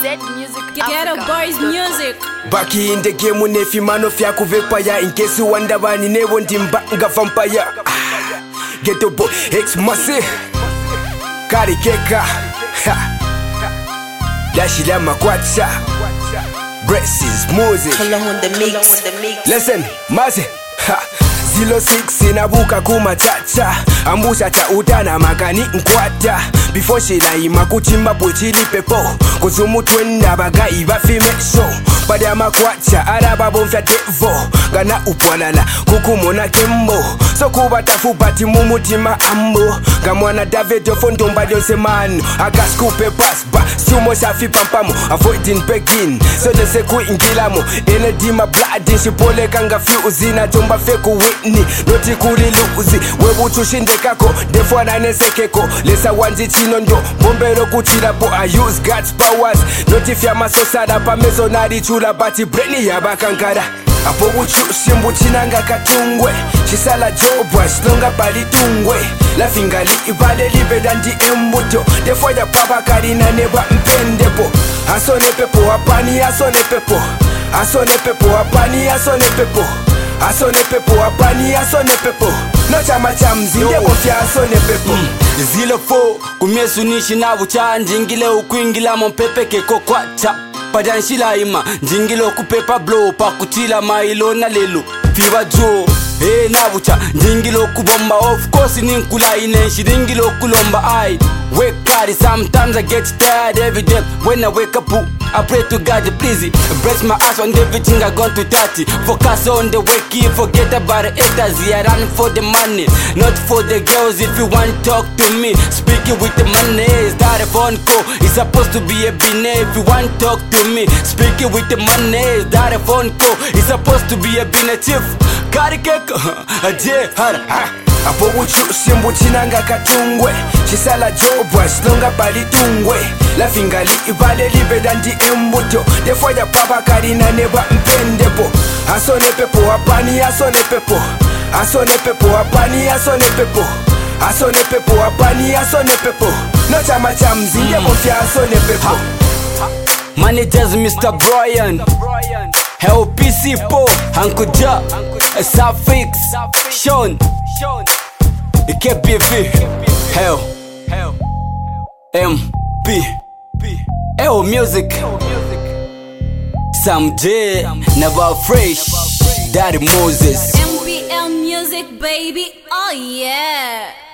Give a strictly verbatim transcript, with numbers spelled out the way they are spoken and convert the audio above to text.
Z Music Ghetto Boys Music. Back in the game when if you man of ya kuvepaya. In case you wonder why you never want him back nga vampire. Ghetto boy X Massive Kari Keka Dashi la makwacha Braces music Along on the mix. Listen, Mazi zero six inabuka kuma chacha ambusha cha utana makani nkwata before shila ima kuchimba pochili pepo kuzumu twenda bagai bafime show pada ya makwacha araba bonfya devo gana upwalala kukumona kembo so kubatafu bati mumutima ambo gamwana David fondumba yonse manu agaskupe pasba sumo shafi pampamo avoiding begin so dese kuingilamo enedima blood shipole kanga fiuzina jomba feku witni noti kuri luzi webutu shindekako defwana nesekeko lesa wanji chino ndo bombero kuchirapo I use God's powers noti fyama sosada pa mezonari chula bati breni yabakankara apo uchu shimbu chinanga katungwe chisala jobwa shlonga pali tungwe la fingali ibale libeda ndi embuto defoya papa karina neba mpendepo asone pepo apani asone pepo asone pepo apani asone pepo asone pepo apani asone pepo no chama cha mzinde bofya asone pepo zero four kumyesunishi na buchanje ngile ukwingila mompepe keko kwacha padanshila ima njingilo kupepa blow pakutila mailo na lelo fiba jo hey nabucha njingilo kubomba of course ninkula inenshi njingilo kulomba I wake up sometimes I get tired every day when I wake up I pray to God please bless my ass on everything I gone to thirty focus on the wake forget about the haters I run for the money not for the girls if you want talk to me speaking with the money is that a phone call it's supposed to be a bine if you want talk to me speaking with the money is that a phone call it's supposed to be a bine chief karikeka aje har apo uchu shimbu chinanga katungwe chisala jobwa shlonga pali tungwe la fingali ibale libeda ndi embuto defoya papa karina neba mpendepo asone pepo apani asone pepo asone pepo apani asone pepo asone pepo apani asone pepo no chama cha mzinde bofya asone pepo managers Mister Brian L P C po Hankuja Safix Sean K B V Hell M P L Music Sam J Never Fresh Daddy Moses M P L Music baby, oh yeah.